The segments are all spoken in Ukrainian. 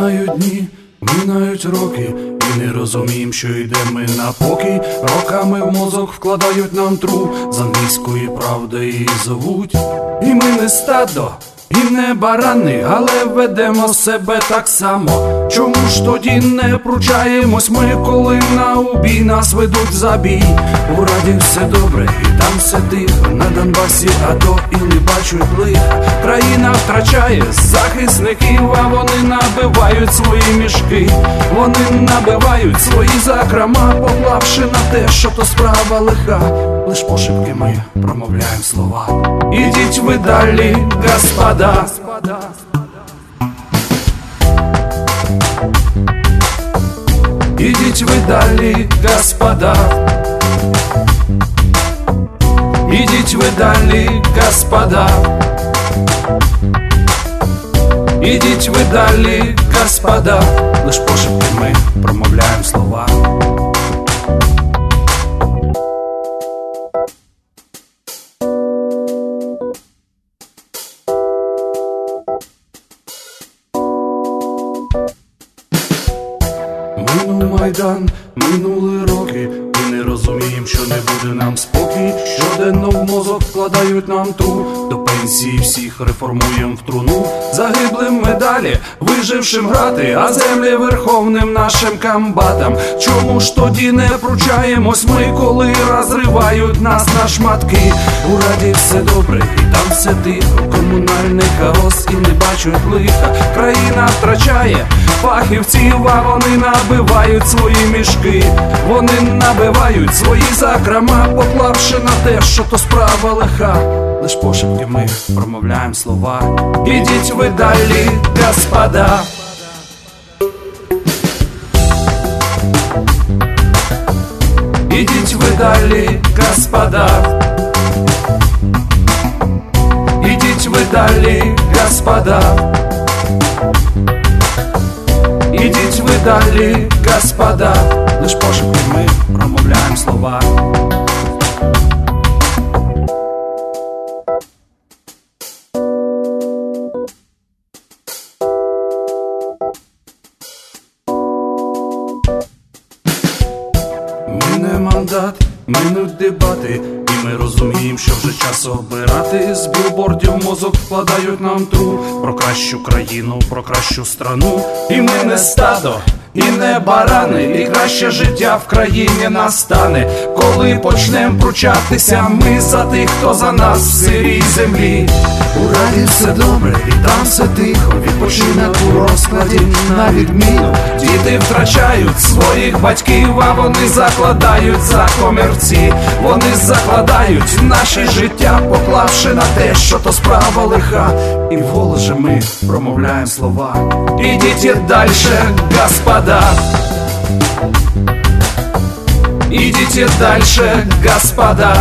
Минають дні, минають роки, і не розуміємо, що йде ми на покій. Роками в мозок вкладають нам тру, з англійської правди її зовуть. І ми не стадо, і не барани, але ведемо себе так само. Чому ж тоді не пручаємось ми, коли на убій нас ведуть в забій? У Раді все добре, і там все тихо, на Донбасі АТО і не бачать лиха. Країна втрачає захисників, а вони набивають свої мішки. Вони набивають свої закрома, поклавши на те, що то справа лиха. Лиш пошепки ми промовляємо слова: ідіть ви далі, господа. Ідіть ви далі, господа. Ідіть ви далі, господа. Ідіть ви далі, господа. Лиш пошепки ми промовляємо слова. Минув Майдан, минули роки, і не розуміємо, що не буде нам спокій. Щоденно в мозок вкладають нам тру, до пенсії всіх реформуєм в труну. Загиблим медалі, вижившим грати, а землі верховним нашим комбатам. Чому ж тоді не пручаємось ми, коли розривають нас на шматки? У Раді все добре, і там все тихо, комунальний хаос і не бачать лиха. Країна втрачає фахівців, а вони набивають свої мішки. Вони набивають свої закрома, поклавши на те, що то справа лиха. Лиш пошепки ми промовляємо слова: ідіть ви далі, господа. Ідіть ви далі, господа. Ідіть ви далі, господа. Ідіть ви далі, господа. Лиш пошепки ми промовляємо слова. Мине мандат, минуть дебати, і ми розуміємо, що вже час обирати. З білбордів мозок вкладають нам тру, про кращу країну, про кращу страну. І ми не стадо, і не барани, і краще життя в країні настане, коли почнем пручатися ми за тих, хто за нас в сирій землі. У Раді все добре, і там все тихо, відпочинок у розкладі на відміну. Діти втрачають своїх батьків, а вони закладають за комірці. Вони закладають наші життя, поклавши на те, що то справа лиха. І вголос же ми промовляємо слова: ідіть дальше, господа. Идите дальше, господа.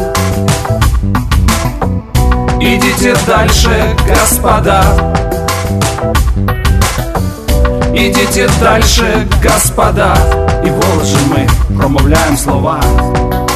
Идите дальше, господа. Идите дальше, господа. І в голос же ми промовляємо слова: